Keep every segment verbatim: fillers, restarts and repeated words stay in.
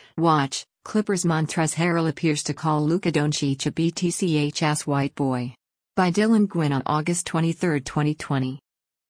Watch, Clippers Montrezl Harrell appears to call Luka Doncic a B T C H-ass white boy. By Dylan Gwynn on August twenty-third, twenty twenty.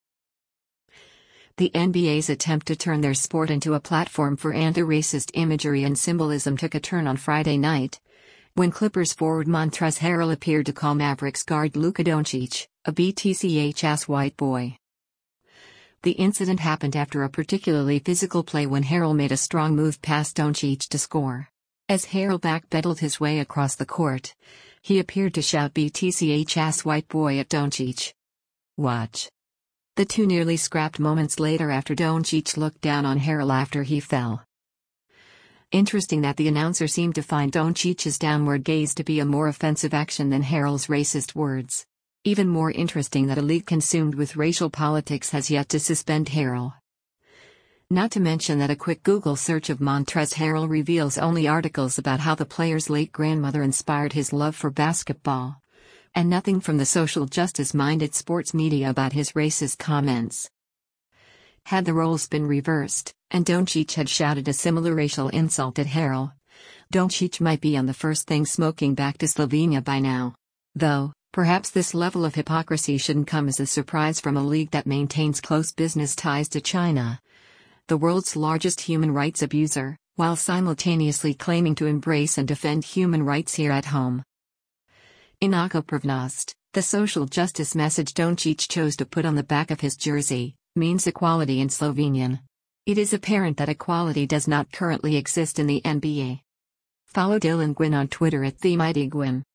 The N B A's attempt to turn their sport into a platform for anti-racist imagery and symbolism took a turn on Friday night, when Clippers forward Montrezl Harrell appeared to call Mavericks guard Luka Doncic a B T C H-ass white boy. The incident happened after a particularly physical play when Harrell made a strong move past Doncic to score. As Harrell backpedaled his way across the court, he appeared to shout B T C H-ass white boy at Doncic. Watch. The two nearly scrapped moments later after Doncic looked down on Harrell after he fell. Interesting that the announcer seemed to find Doncic's downward gaze to be a more offensive action than Harrell's racist words. Even more interesting that a league consumed with racial politics has yet to suspend Harrell. Not to mention that a quick Google search of Montrezl Harrell reveals only articles about how the player's late grandmother inspired his love for basketball, and nothing from the social justice-minded sports media about his racist comments. Had the roles been reversed, and Doncic had shouted a similar racial insult at Harrell, Doncic might be on the first thing smoking back to Slovenia by now. Though, perhaps this level of hypocrisy shouldn't come as a surprise from a league that maintains close business ties to China, the world's largest human rights abuser, while simultaneously claiming to embrace and defend human rights here at home. Inako Prevnost, the social justice message Doncic chose to put on the back of his jersey, means equality in Slovenian. It is apparent that equality does not currently exist in the N B A. Follow Dylan Gwynn on Twitter at TheMightyGwynn.